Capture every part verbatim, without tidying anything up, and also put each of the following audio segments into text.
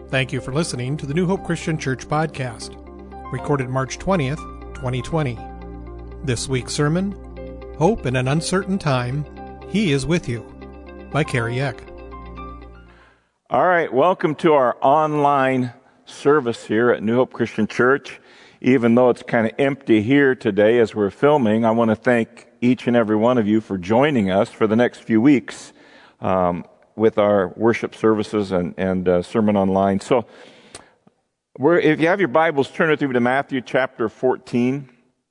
Thank you for listening to the New Hope Christian Church podcast, recorded March twentieth, twenty twenty. This week's sermon, Hope in an Uncertain Time, He is With You, by Kerry Eck. All right, welcome to our online service here at New Hope Christian Church. Even though it's kind of empty here today as we're filming, I want to thank each and every one of you for joining us for the next few weeks um, with our worship services and, and uh, sermon online. So we're, if you have your Bibles, turn it through to Matthew chapter fourteen.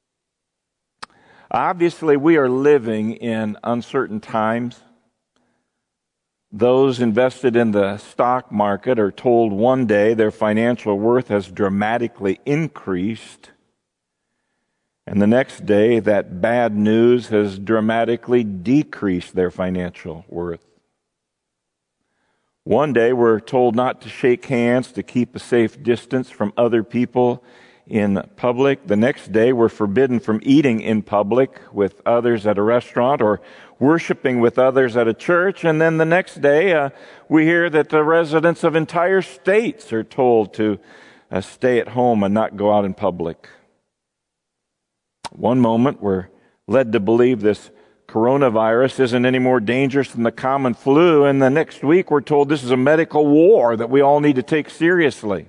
Obviously, we are living in uncertain times. Those invested in the stock market are told one day their financial worth has dramatically increased, and the next day that bad news has dramatically decreased their financial worth. One day we're told not to shake hands, to keep a safe distance from other people in public. The next day we're forbidden from eating in public with others at a restaurant or worshiping with others at a church. And then the next day uh, we hear that the residents of entire states are told to uh, stay at home and not go out in public. One moment we're led to believe this coronavirus isn't any more dangerous than the common flu, and the next week we're told this is a medical war that we all need to take seriously.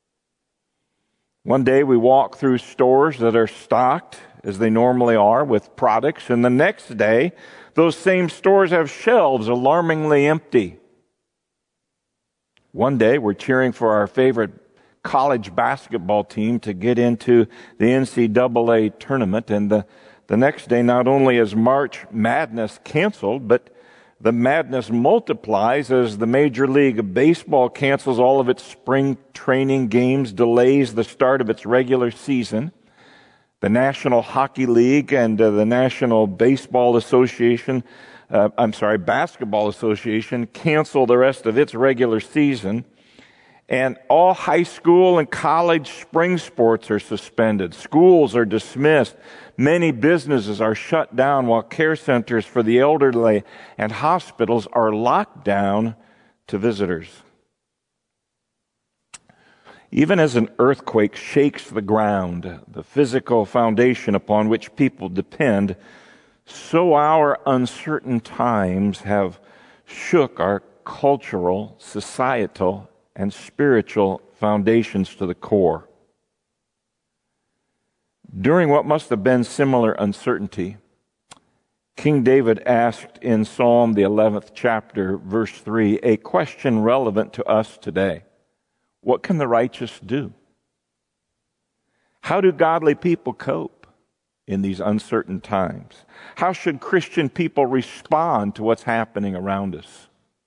One day we walk through stores that are stocked, as they normally are, with products, and the next day those same stores have shelves alarmingly empty. One day we're cheering for our favorite college basketball team to get into the N C double A tournament, and the, the next day not only is March Madness canceled, but the madness multiplies as the Major League Baseball cancels all of its spring training games, delays the start of its regular season. The National Hockey League and uh, the National Baseball Association, uh, I'm sorry, Basketball Association cancel the rest of its regular season. And all high school and college spring sports are suspended. Schools are dismissed. Many businesses are shut down while care centers for the elderly and hospitals are locked down to visitors. Even as an earthquake shakes the ground, the physical foundation upon which people depend, so our uncertain times have shook our cultural, societal, and spiritual foundations to the core. During what must have been similar uncertainty, King David asked in Psalm, the eleventh chapter, verse three, a question relevant to us today. What can the righteous do? How do godly people cope in these uncertain times? How should Christian people respond to what's happening around us?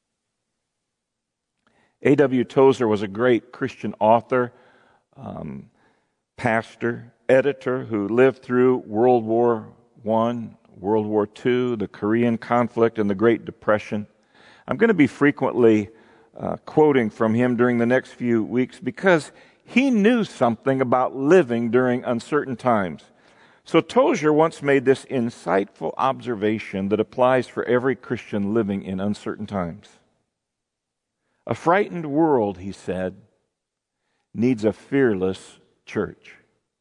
A W Tozer was a great Christian author, um, pastor, editor who lived through World War One, World War Two, the Korean conflict, and the Great Depression. I'm going to be frequently uh, quoting from him during the next few weeks because he knew something about living during uncertain times. So Tozer once made this insightful observation that applies for every Christian living in uncertain times. A frightened world, he said, needs a fearless church.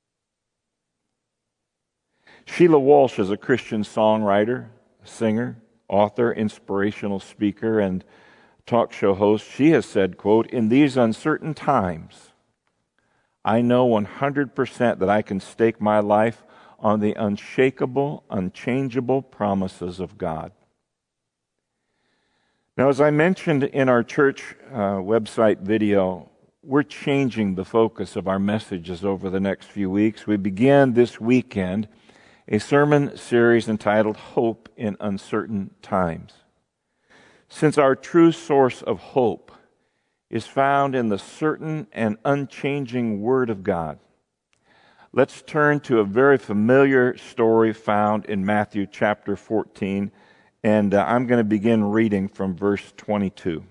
Sheila Walsh is a Christian songwriter, singer, author, inspirational speaker, and talk show host. She has said, quote, "In these uncertain times, I know one hundred percent that I can stake my life on the unshakable, unchangeable promises of God." Now, as I mentioned in our church uh, website video, we're changing the focus of our messages over the next few weeks. We began this weekend a sermon series entitled Hope in Uncertain Times. Since our true source of hope is found in the certain and unchanging Word of God, let's turn to a very familiar story found in Matthew chapter fourteen, and uh, I'm going to begin reading from verse twenty-two.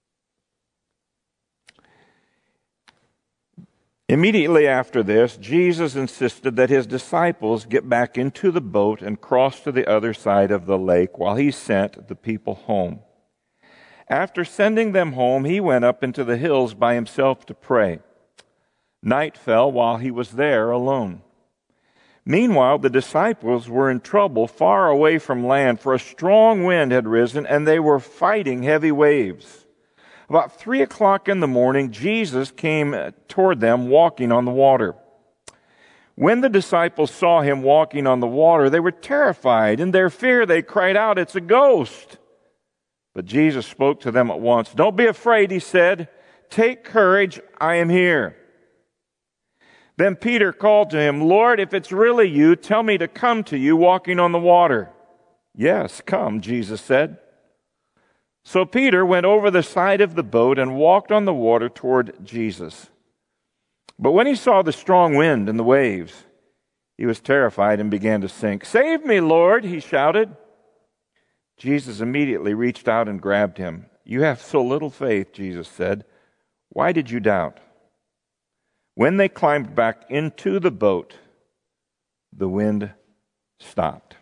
Immediately after this, Jesus insisted that his disciples get back into the boat and cross to the other side of the lake while he sent the people home. After sending them home, he went up into the hills by himself to pray. Night fell while he was there alone. Meanwhile, the disciples were in trouble far away from land, for a strong wind had risen, and they were fighting heavy waves. About three o'clock in the morning, Jesus came toward them walking on the water. When the disciples saw him walking on the water, they were terrified. In their fear, they cried out, "It's a ghost!" But Jesus spoke to them at once. "Don't be afraid," he said. "Take courage, I am here." Then Peter called to him, "Lord, if it's really you, tell me to come to you walking on the water." "Yes, come," Jesus said. So Peter went over the side of the boat and walked on the water toward Jesus. But when he saw the strong wind and the waves, he was terrified and began to sink. "Save me, Lord," he shouted. Jesus immediately reached out and grabbed him. "You have so little faith," Jesus said. "Why did you doubt?" When they climbed back into the boat, the wind stopped.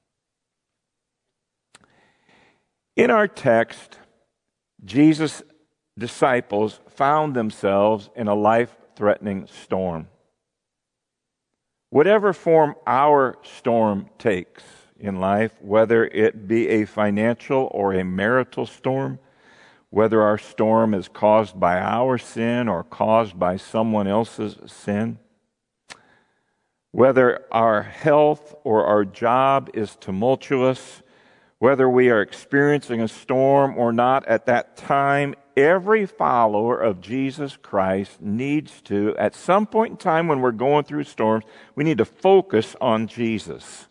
In our text, Jesus' disciples found themselves in a life-threatening storm. Whatever form our storm takes in life, whether it be a financial or a marital storm, whether our storm is caused by our sin or caused by someone else's sin, whether our health or our job is tumultuous, whether we are experiencing a storm or not at that time, every follower of Jesus Christ needs to, at some point in time when we're going through storms, we need to focus on Jesus.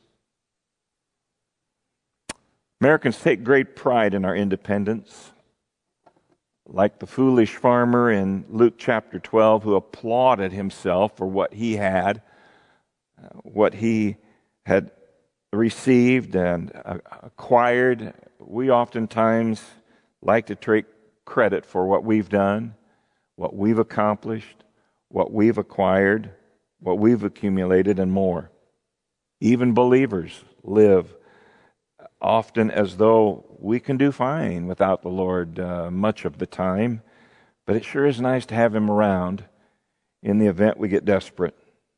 Americans take great pride in our independence. Like the foolish farmer in Luke chapter twelve who applauded himself for what he had, uh, what he had received and uh, acquired. We oftentimes like to take credit for what we've done, what we've accomplished, what we've acquired, what we've accumulated, and more. Even believers live often as though we can do fine without the Lord uh, much of the time, but it sure is nice to have Him around in the event we get desperate.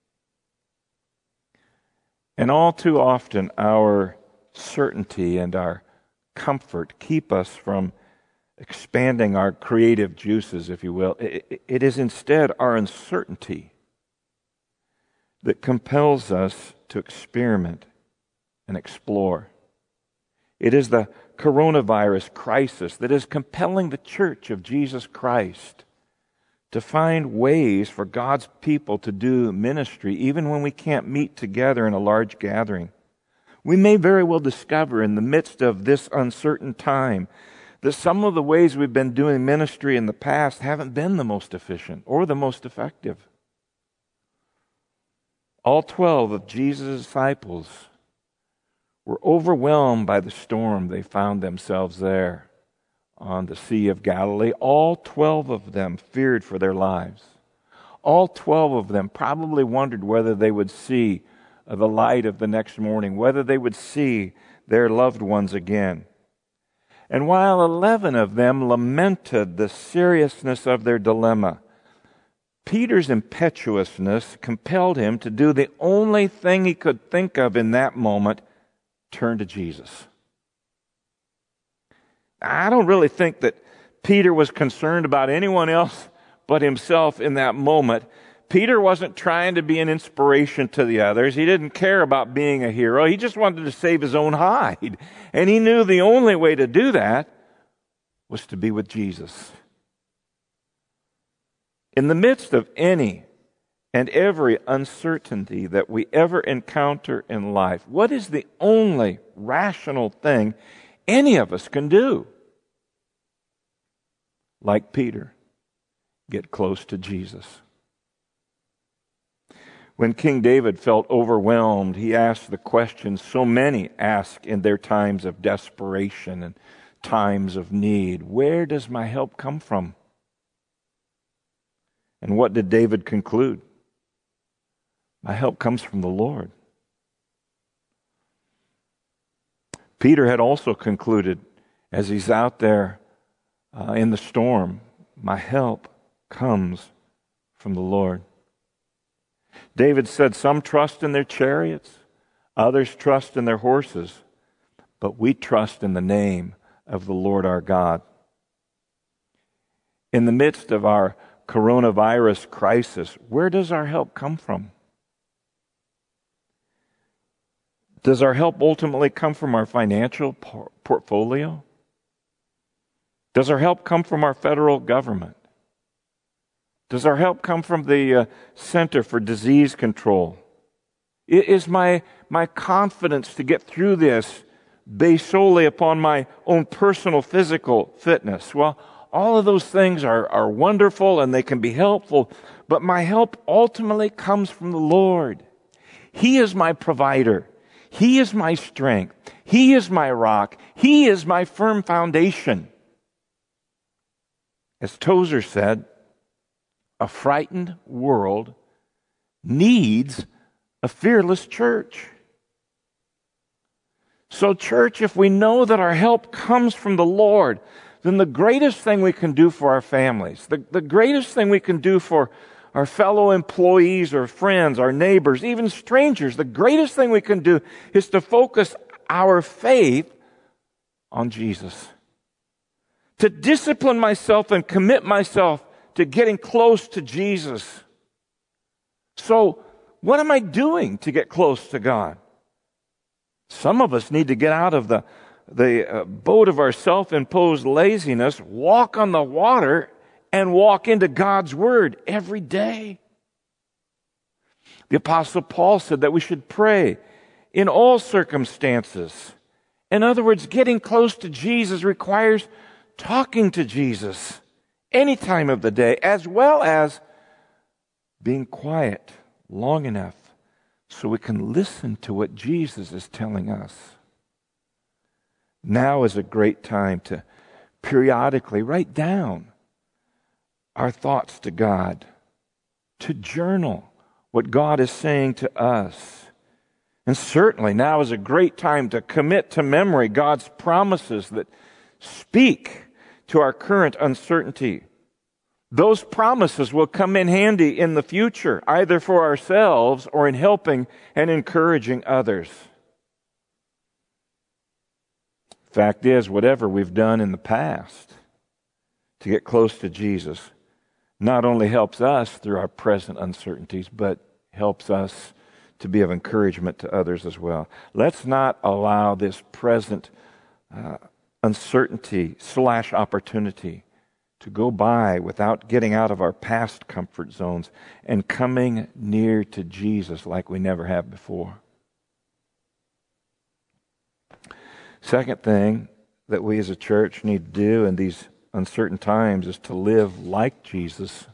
And all too often, our certainty and our comfort keep us from expanding our creative juices, if you will. It, it is instead our uncertainty that compels us to experiment and explore. It is the coronavirus crisis that is compelling the Church of Jesus Christ to find ways for God's people to do ministry even when we can't meet together in a large gathering. We may very well discover in the midst of this uncertain time that some of the ways we've been doing ministry in the past haven't been the most efficient or the most effective. All twelve of Jesus' disciples were overwhelmed by the storm. They found themselves there on the Sea of Galilee. All twelve of them feared for their lives. All twelve of them probably wondered whether they would see the light of the next morning, whether they would see their loved ones again. And while eleven of them lamented the seriousness of their dilemma, Peter's impetuousness compelled him to do the only thing he could think of in that moment: turn to Jesus. I don't really think that Peter was concerned about anyone else but himself in that moment. Peter wasn't trying to be an inspiration to the others. He didn't care about being a hero. He just wanted to save his own hide. And he knew the only way to do that was to be with Jesus. In the midst of any and every uncertainty that we ever encounter in life, what is the only rational thing any of us can do? Like Peter, get close to Jesus. When King David felt overwhelmed, he asked the question so many ask in their times of desperation and times of need: where does my help come from? And what did David conclude? My help comes from the Lord. Peter had also concluded, as he's out there uh, in the storm. My help comes from the Lord. David said, some trust in their chariots, others trust in their horses, but we trust in the name of the Lord our God. In the midst of our coronavirus crisis, where does our help come from? Does our help ultimately come from our financial por- portfolio? Does our help come from our federal government? Does our help come from the uh, Center for Disease Control? Is my, my confidence to get through this based solely upon my own personal physical fitness? Well, all of those things are, are wonderful and they can be helpful, but my help ultimately comes from the Lord. He is my provider. He is my strength. He is my rock. He is my firm foundation. As Tozer said, a frightened world needs a fearless church. So, church, if we know that our help comes from the Lord, then the greatest thing we can do for our families, the, the greatest thing we can do for our fellow employees or friends, our neighbors, even strangers, the greatest thing we can do is to focus our faith on Jesus. To discipline myself and commit myself to getting close to Jesus. So, what am I doing to get close to God? Some of us need to get out of the, the uh, boat of our self-imposed laziness, walk on the water, and walk into God's Word every day. The Apostle Paul said that we should pray in all circumstances. In other words, getting close to Jesus requires talking to Jesus any time of the day, as well as being quiet long enough so we can listen to what Jesus is telling us. Now is a great time to periodically write down our thoughts to God, to journal what God is saying to us. And certainly now is a great time to commit to memory God's promises that speak to our current uncertainty. Those promises will come in handy in the future, either for ourselves or in helping and encouraging others. Fact is, whatever we've done in the past to get close to Jesus not only helps us through our present uncertainties, but helps us to be of encouragement to others as well. Let's not allow this present uh, uncertainty slash opportunity to go by without getting out of our past comfort zones and coming near to Jesus like we never have before. Second thing that we as a church need to do in these uncertain times is to live like Jesus.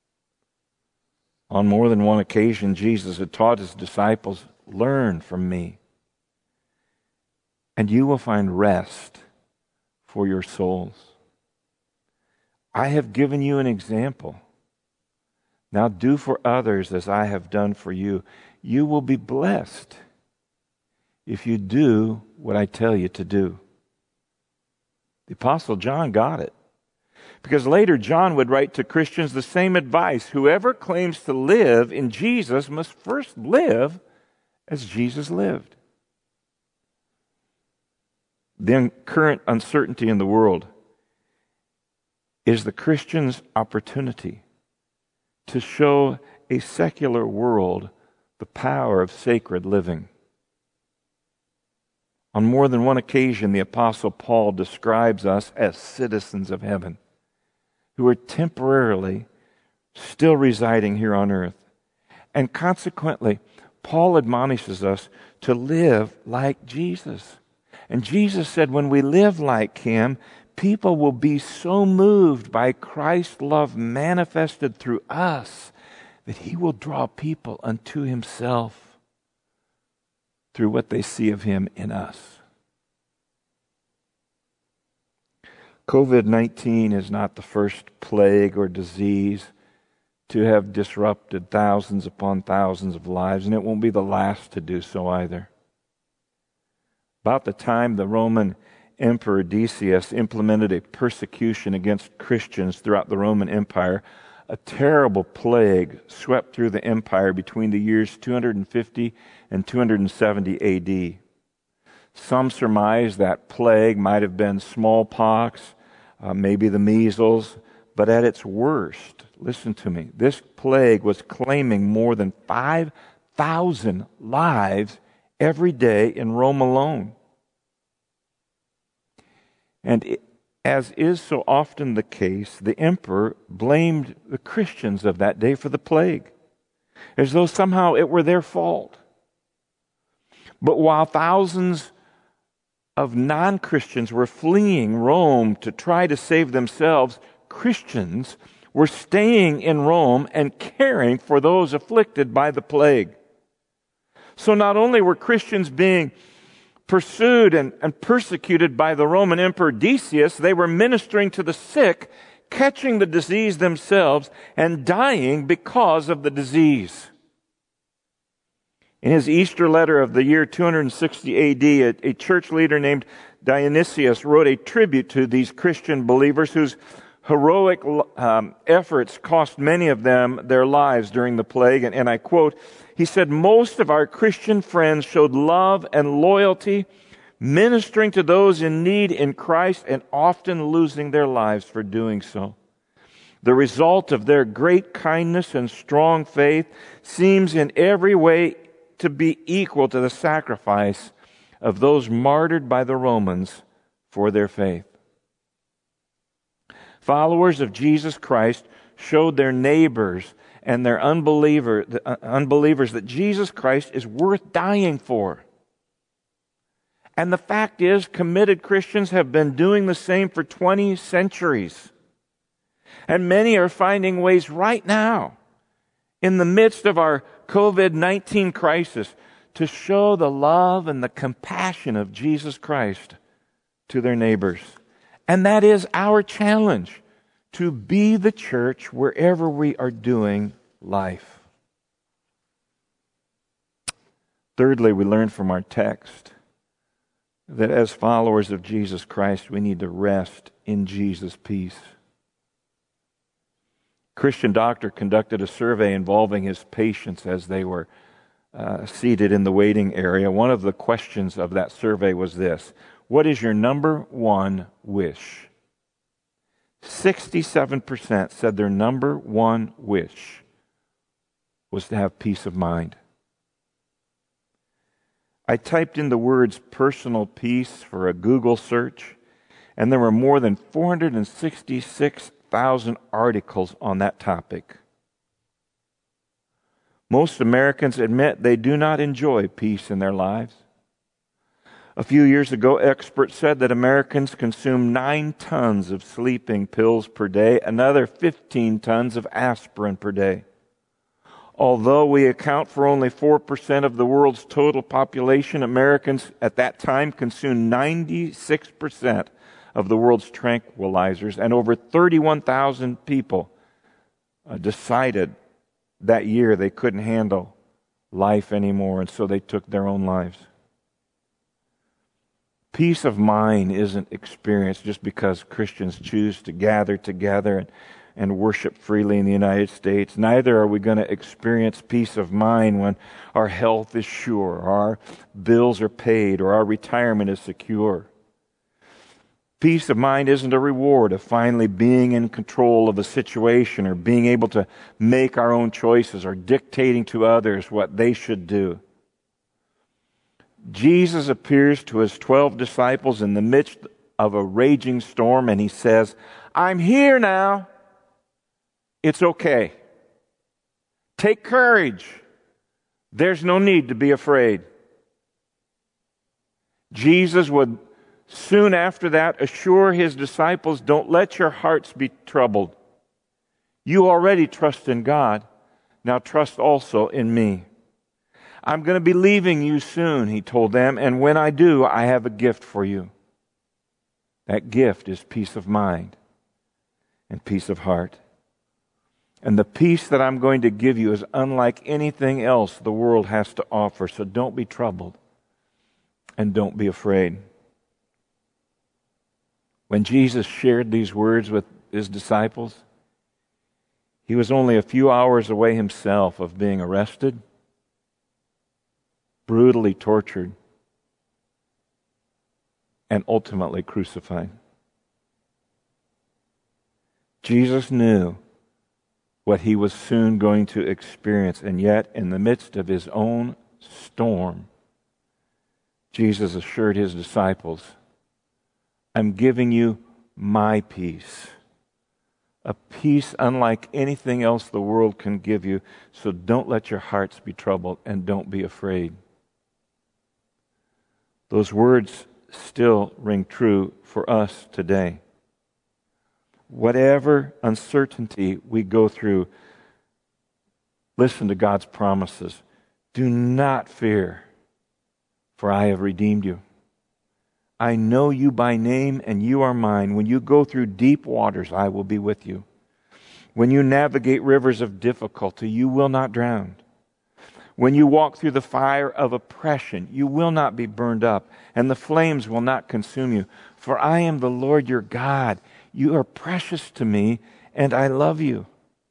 On more than one occasion, Jesus had taught his disciples, "Learn from me, and you will find rest for your souls. I have given you an example. Now do for others as I have done for you. You will be blessed if you do what I tell you to do." The Apostle John got it, because later John would write to Christians the same advice. Whoever claims to live in Jesus must first live as Jesus lived. The current uncertainty in the world is the Christian's opportunity to show a secular world the power of sacred living. On more than one occasion, the Apostle Paul describes us as citizens of heaven who are temporarily still residing here on earth. And consequently, Paul admonishes us to live like Jesus. And Jesus said when we live like him, people will be so moved by Christ's love manifested through us that he will draw people unto himself through what they see of him in us. covid nineteen is not the first plague or disease to have disrupted thousands upon thousands of lives, and it won't be the last to do so either. About the time the Roman Emperor Decius implemented a persecution against Christians throughout the Roman Empire, a terrible plague swept through the empire between the years two hundred fifty and two hundred seventy A D. Some surmise that plague might have been smallpox, uh, maybe the measles, but at its worst, listen to me, this plague was claiming more than five thousand lives every day in Rome alone. And it, as is so often the case, the emperor blamed the Christians of that day for the plague, as though somehow it were their fault. But while thousands of non-Christians were fleeing Rome to try to save themselves, Christians were staying in Rome and caring for those afflicted by the plague. So not only were Christians being pursued and, and persecuted by the Roman Emperor Decius, they were ministering to the sick, catching the disease themselves, and dying because of the disease. In his Easter letter of the year two hundred sixty A D, a, a church leader named Dionysius wrote a tribute to these Christian believers whose heroic um, efforts cost many of them their lives during the plague. And, and I quote, he said, "Most of our Christian friends showed love and loyalty, ministering to those in need in Christ and often losing their lives for doing so. The result of their great kindness and strong faith seems in every way to be equal to the sacrifice of those martyred by the Romans for their faith." Followers of Jesus Christ showed their neighbors and their unbeliever, the, uh, unbelievers that Jesus Christ is worth dying for. And the fact is, committed Christians have been doing the same for twenty centuries. And many are finding ways right now, in the midst of our covid nineteen crisis, to show the love and the compassion of Jesus Christ to their neighbors. And that is our challenge, to be the church wherever we are doing life. Thirdly, we learn from our text that as followers of Jesus Christ, we need to rest in Jesus' peace. Christian Doctor conducted a survey involving his patients as they were uh, seated in the waiting area. One of the questions of that survey was this: what is your number one wish? sixty-seven percent said their number one wish was to have peace of mind. I typed in the words personal peace for a Google search, and there were more than four hundred sixty-six thousand articles on that topic. Most Americans admit they do not enjoy peace in their lives. A few years ago, experts said that Americans consume nine tons of sleeping pills per day, another fifteen tons of aspirin per day. Although we account for only four percent of the world's total population, Americans at that time consumed ninety-six percent of the world's tranquilizers, and over thirty-one thousand people uh, decided that year they couldn't handle life anymore, and so they took their own lives. Peace of mind isn't experienced just because Christians choose to gather together and, and worship freely in the United States. Neither are we going to experience peace of mind when our health is sure, our bills are paid, or our retirement is secure. Peace of mind isn't a reward of finally being in control of a situation or being able to make our own choices or dictating to others what they should do. Jesus appears to his twelve disciples in the midst of a raging storm, and he says, "I'm here now. It's okay. Take courage. There's no need to be afraid." Jesus would soon after that assure his disciples, "Don't let your hearts be troubled. You already trust in God. Now trust also in me. I'm going to be leaving you soon," he told them, "and when I do, I have a gift for you. That gift is peace of mind and peace of heart. And the peace that I'm going to give you is unlike anything else the world has to offer, so don't be troubled and don't be afraid." When Jesus shared these words with his disciples, he was only a few hours away himself of being arrested, brutally tortured, and ultimately crucified. Jesus knew what he was soon going to experience, and yet in the midst of his own storm, Jesus assured his disciples, I'm giving you my peace, a peace unlike anything else the world can give you, so don't let your hearts be troubled and don't be afraid. Those words still ring true for us today. Whatever uncertainty we go through, listen to God's promises. Do not fear, for I have redeemed you. I know you by name, and you are mine. When you go through deep waters, I will be with you. When you navigate rivers of difficulty, you will not drown. When you walk through the fire of oppression, you will not be burned up, and the flames will not consume you. For I am the Lord your God. You are precious to me, and I love you.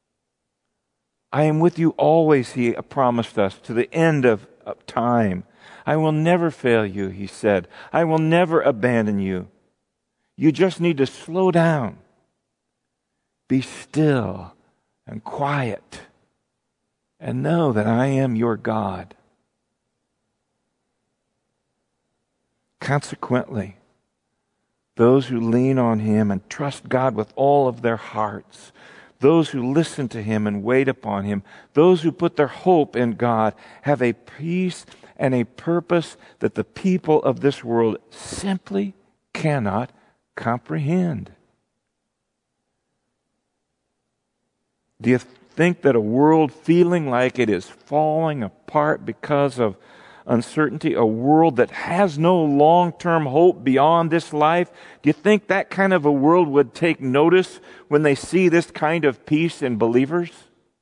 I am with you always, he promised us, to the end of, of time. I will never fail you, he said. I will never abandon you. You just need to slow down. Be still and quiet and know that I am your God. Consequently, those who lean on him and trust God with all of their hearts, those who listen to him and wait upon him, those who put their hope in God, have a peace and a purpose that the people of this world simply cannot comprehend. Do you think that a world feeling like it is falling apart because of uncertainty, a world that has no long-term hope beyond this life, do you think that kind of a world would take notice when they see this kind of peace in believers?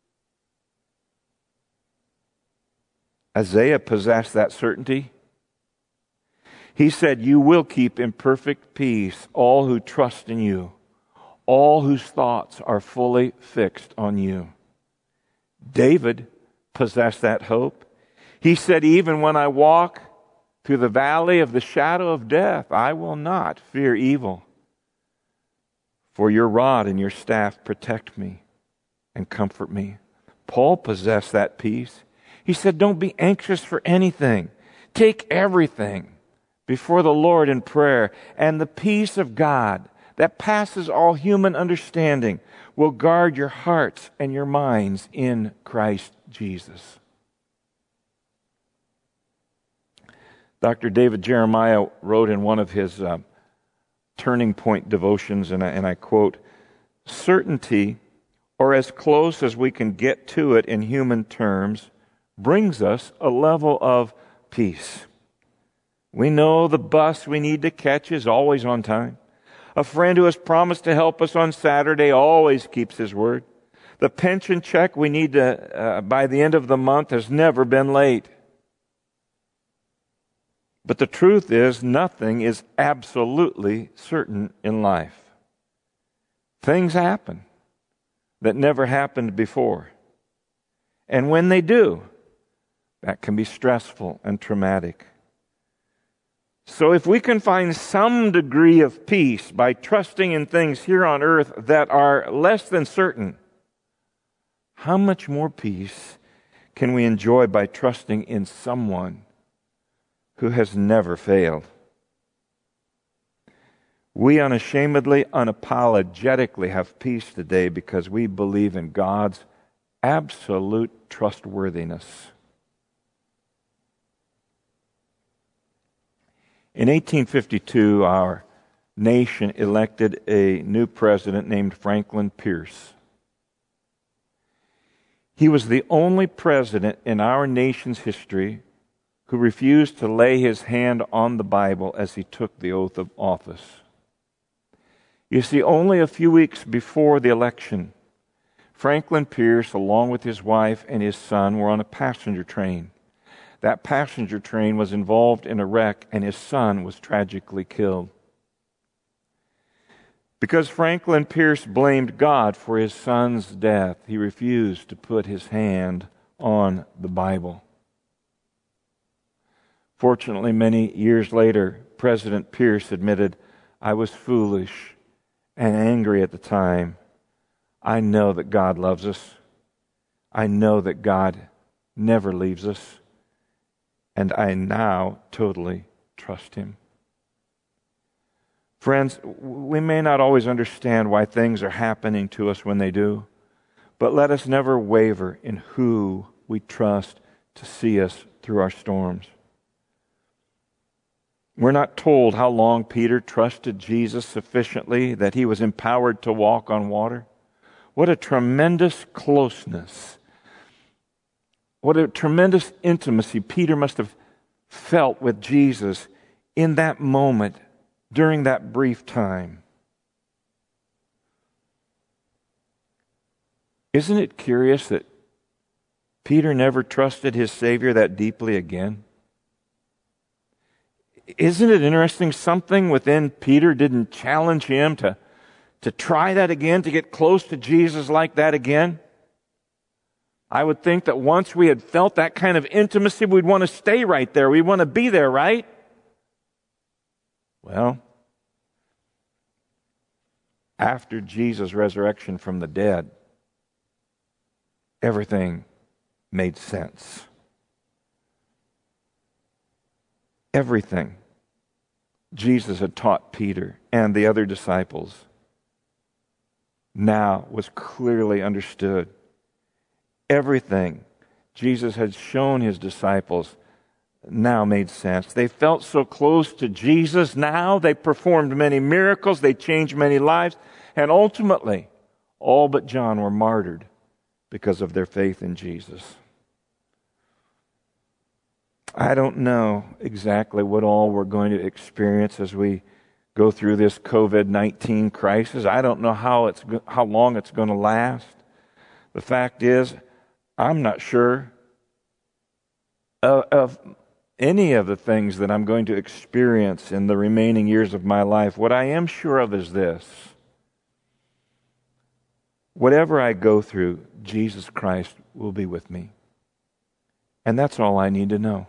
Isaiah possessed that certainty. He said, you will keep in perfect peace all who trust in you, all whose thoughts are fully fixed on you. David possessed that hope. He said, even when I walk through the valley of the shadow of death, I will not fear evil. For your rod and your staff protect me and comfort me. Paul possessed that peace. He said, don't be anxious for anything. Take everything before the Lord in prayer, and the peace of God that passes all human understanding will guard your hearts and your minds in Christ Jesus. Doctor David Jeremiah wrote in one of his uh, Turning Point devotions, and I, and I quote, certainty, or as close as we can get to it in human terms, brings us a level of peace. We know the bus we need to catch is always on time. A friend who has promised to help us on Saturday always keeps his word. The pension check we need to uh, by the end of the month has never been late. But the truth is, nothing is absolutely certain in life. Things happen that never happened before. And when they do, that can be stressful and traumatic. So if we can find some degree of peace by trusting in things here on earth that are less than certain, how much more peace can we enjoy by trusting in someone who has never failed? We unashamedly, unapologetically have peace today because we believe in God's absolute trustworthiness. In eighteen fifty-two, our nation elected a new president named Franklin Pierce. He was the only president in our nation's history who refused to lay his hand on the Bible as he took the oath of office. You see, only a few weeks before the election, Franklin Pierce, along with his wife and his son, were on a passenger train. That passenger train was involved in a wreck, and his son was tragically killed. Because Franklin Pierce blamed God for his son's death, he refused to put his hand on the Bible. Fortunately, many years later, President Pierce admitted, "I was foolish and angry at the time. I know that God loves us. I know that God never leaves us. And I now totally trust Him." Friends, we may not always understand why things are happening to us when they do, but let us never waver in who we trust to see us through our storms. We're not told how long Peter trusted Jesus sufficiently that he was empowered to walk on water. What a tremendous closeness. What a tremendous intimacy Peter must have felt with Jesus in that moment, during that brief time. Isn't it curious that Peter never trusted his Savior that deeply again? Isn't it interesting something within Peter didn't challenge him to, to try that again, to get close to Jesus like that again? I would think that once we had felt that kind of intimacy, we'd want to stay right there. We'd want to be there, right? Well, after Jesus' resurrection from the dead, everything made sense. Everything Jesus had taught Peter and the other disciples now was clearly understood. Everything Jesus had shown his disciples now made sense. They felt so close to Jesus now. They performed many miracles. They changed many lives. And ultimately, all but John were martyred because of their faith in Jesus. I don't know exactly what all we're going to experience as we go through this covid nineteen crisis. I don't know how it's how long it's going to last. The fact is, I'm not sure of, of any of the things that I'm going to experience in the remaining years of my life. What I am sure of is this: whatever I go through, Jesus Christ will be with me. And that's all I need to know.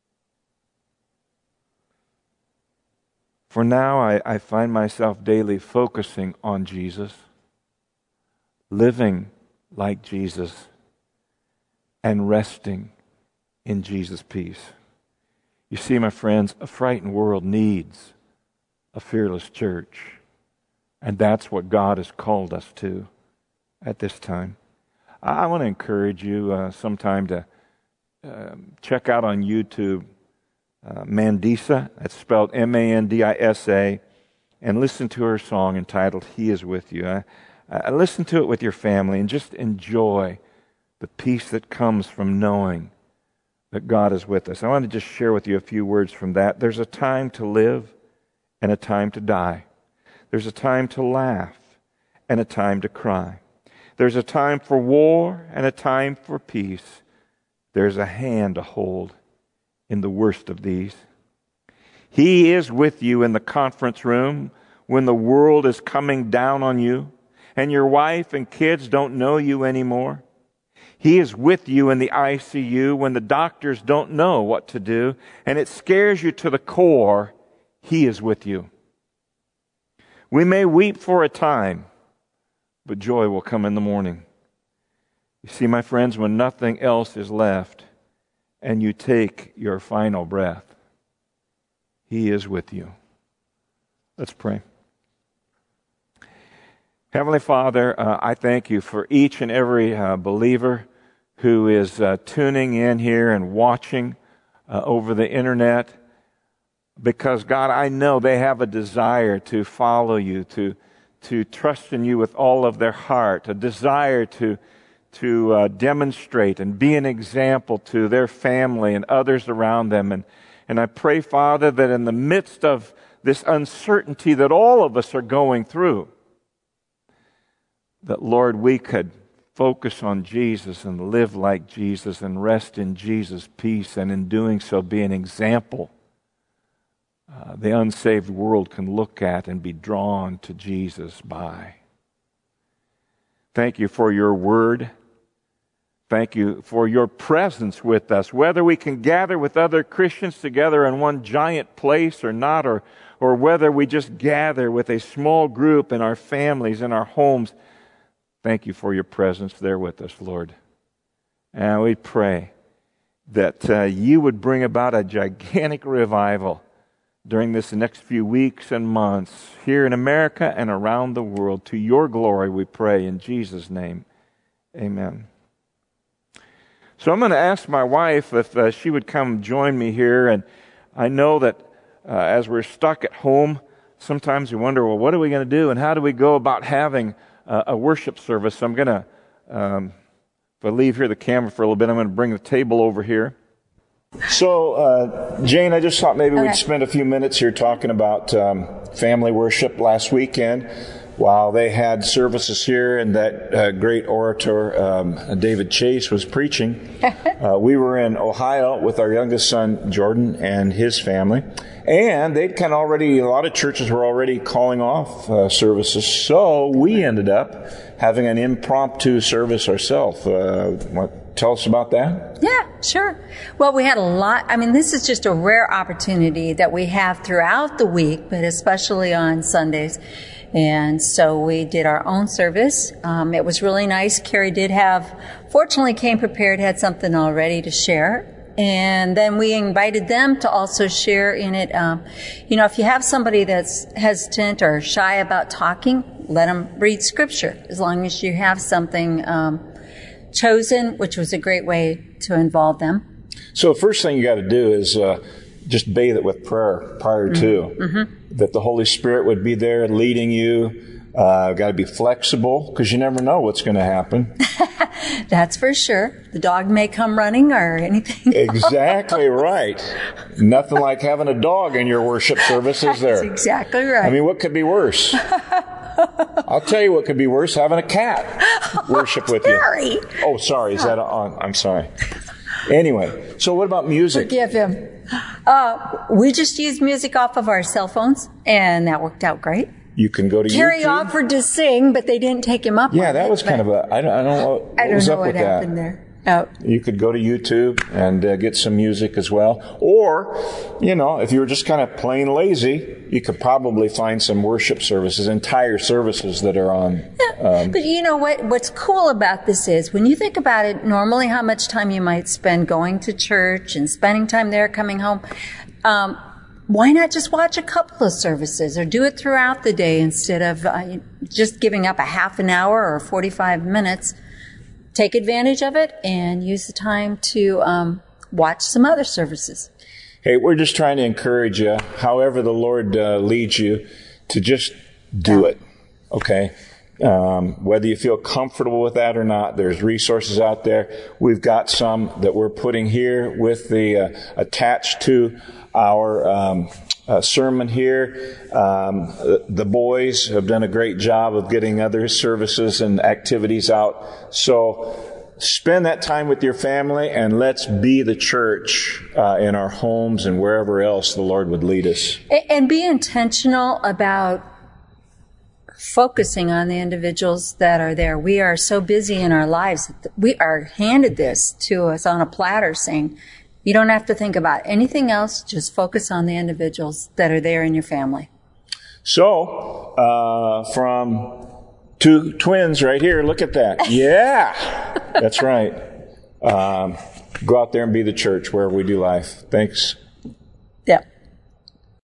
For now, I, I find myself daily focusing on Jesus, living like Jesus, and resting in Jesus' peace. You see, my friends, a frightened world needs a fearless church. And that's what God has called us to at this time. I want to encourage you uh, sometime to uh, check out on YouTube uh, Mandisa, that's spelled M A N D I S A, and listen to her song entitled "He Is With You." I, I listen to it with your family and just enjoy the peace that comes from knowing that God is with us. I want to just share with you a few words from that. There's a time to live and a time to die. There's a time to laugh and a time to cry. There's a time for war and a time for peace. There's a hand to hold in the worst of these. He is with you in the conference room when the world is coming down on you and your wife and kids don't know you anymore. He is with you in the I C U when the doctors don't know what to do and it scares you to the core. He is with you. We may weep for a time, but joy will come in the morning. You see, my friends, when nothing else is left and you take your final breath, He is with you. Let's pray. Heavenly Father, uh, I thank you for each and every uh, believer who is uh, tuning in here and watching uh, over the internet, because, God, I know they have a desire to follow you, to to trust in you with all of their heart, a desire to to uh, demonstrate and be an example to their family and others around them. And, and I pray, Father, that in the midst of this uncertainty that all of us are going through, that, Lord, we could focus on Jesus and live like Jesus and rest in Jesus' peace, and in doing so be an example uh, the unsaved world can look at and be drawn to Jesus by. Thank you for your word. Thank you for your presence with us. Whether we can gather with other Christians together in one giant place or not, or, or whether we just gather with a small group in our families, in our homes, thank you for your presence there with us, Lord. And we pray that uh, you would bring about a gigantic revival during this next few weeks and months here in America and around the world. To your glory we pray in Jesus' name. Amen. So I'm going to ask my wife if uh, she would come join me here. And I know that uh, as we're stuck at home, sometimes we wonder, well, what are we going to do? And how do we go about having uh, a worship service? So I'm going to, um, if I leave here the camera for a little bit, I'm going to bring the table over here. So, uh, Jane, I just thought maybe okay. we'd spend a few minutes here talking about um, family worship last weekend. While they had services here and that uh, great orator, um, David Chase, was preaching, uh, we were in Ohio with our youngest son, Jordan, and his family. And they'd kind of already, a lot of churches were already calling off uh, services. So we ended up having an impromptu service ourselves. Uh, what, tell us about that? Yeah, sure. Well, we had a lot. I mean, this is just a rare opportunity that we have throughout the week, but especially on Sundays. And so we did our own service. Um, it was really nice. Carrie did have, fortunately came prepared, had something already to share. And then we invited them to also share in it. Um, you know, if you have somebody that's hesitant or shy about talking, let them read scripture, as long as you have something um, chosen, which was a great way to involve them. So the first thing you got to do is uh, just bathe it with prayer prior to. Mm-hmm. That the Holy Spirit would be there leading you. Uh, got to be flexible because you never know what's going to happen. That's for sure. The dog may come running or anything. Exactly right. Nothing like having a dog in your worship service, is there? That's exactly right. I mean, what could be worse? I'll tell you what could be worse, having a cat worship with Terry. you. Oh, sorry. Is that on? I'm sorry. Anyway, so what about music? Forgive him. Uh, we just used music off of our cell phones, and that worked out great. You can go to Carrie YouTube. offered to sing, but they didn't take him up Yeah, on that it, was kind of a, I don't, I don't know what, what I don't was know up what with happened that. there. Oh. You could go to YouTube and uh, get some music as well. Or, you know, if you were just kind of plain lazy, you could probably find some worship services, entire services that are on. Um, but you know what? What's cool about this is when you think about it, normally how much time you might spend going to church and spending time there, coming home. Um, why not just watch a couple of services or do it throughout the day instead of uh, just giving up a half an hour or forty-five minutes? Take advantage of it and use the time to um, watch some other services. Hey, we're just trying to encourage you, however the Lord uh, leads you, to just do it, okay? Um, whether you feel comfortable with that or not, there's resources out there. We've got some that we're putting here with the uh, attached to our um, uh, sermon here. Um, the boys have done a great job of getting other services and activities out. So spend that time with your family and let's be the church uh, in our homes and wherever else the Lord would lead us. And be intentional about focusing on the individuals that are there. We are so busy in our lives. We are handed this to us on a platter saying, you don't have to think about anything else. Just focus on the individuals that are there in your family. So, uh, from two twins right here, look at that. Yeah, that's right. Um, go out there and be the church wherever we do life. Thanks.